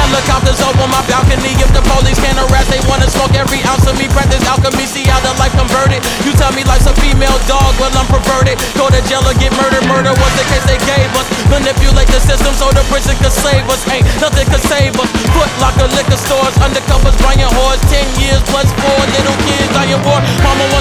Helicopters over my balcony. If the police can't harass, they wanna smoke every ounce of me. Practice alchemy, see how the life converted. You tell me life's a female dog, well I'm perverted. Go to jail or get murdered. Murder was the case they gave us. Manipulate the system so the prison could save us. Ain't nothing could save us. Foot locker, liquor stores, undercovers, buying whores. 10 years plus 4 little kids dying war. Mama